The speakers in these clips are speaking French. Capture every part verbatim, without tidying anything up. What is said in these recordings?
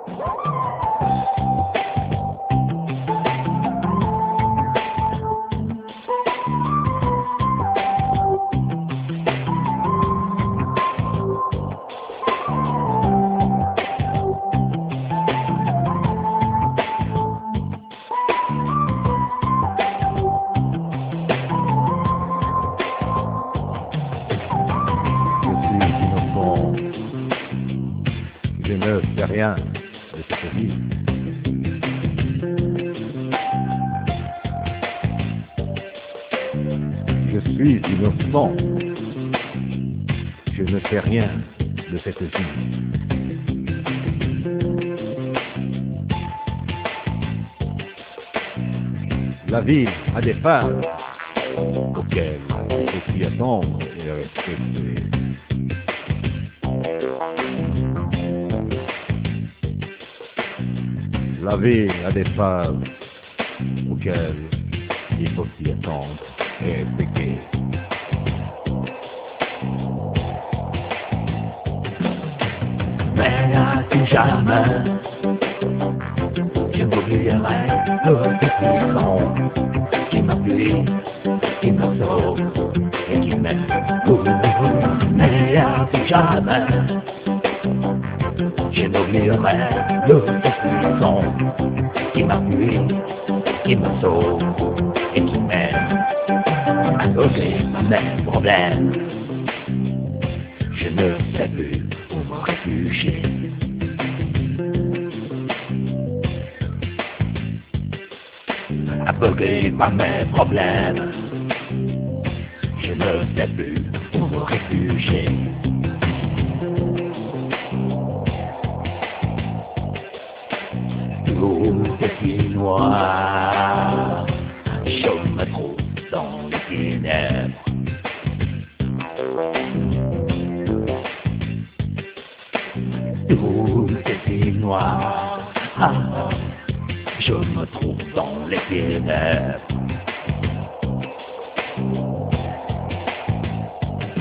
Je ne sais rien de cette vie. Je suis innocent. Je ne sais rien de cette vie. La vie a des femmes auxquelles il faut s'y attendre et respecter. La vie a des femmes auxquelles il faut s'y attendre et respecter. Mais à tout jamais, je n'oublierai le petit son qui m'appuie, qui me sauve et qui m'aime. Mais à tout jamais, je n'oublierai le petit son qui m'appuie, qui me sauve et qui m'aime. Aveuglé par mes problèmes, je ne sais plus où me réfugier. Aveuglé par mes problèmes, je ne sais plus où me réfugier. Tout est si noir, je me trouve dans les ténèbres. Tout est si noir, ah, je me trouve dans les ténèbres.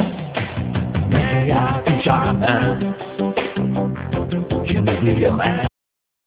Mais à tout jamais, je n'oublierai